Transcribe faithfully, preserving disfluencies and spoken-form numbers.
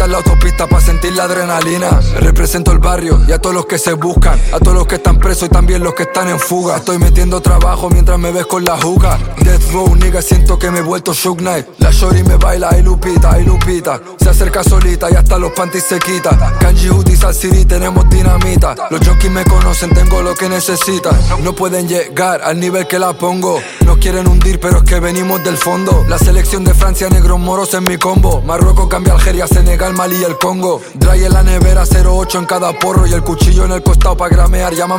la autopista pa' sentir la adrenalina. Represento el barrio y a todos los que se buscan, a todos los que están presos y también los que están en fuga. Estoy metiendo trabajo mientras me ves con la juca. Death Row, nigga, siento que me he vuelto Shook Knight. La shorty me baila, ay Lupita, ay Lupita. Se acerca solita y hasta los panties se quita. Kanji, Uti, Sal City, tenemos dinamita. Los junkies me conocen, tengo lo que necesitan. No pueden llegar al nivel que la pongo. Nos quieren hundir, pero es que venimos del fondo. La selección de Francia, negros moros en mi combo. Marruecos cambia Algeria, Senegal, Mali y el Congo. Dry en la nevera, cero ocho en cada porro. Y el cuchillo en el costado pa' gramear, llámame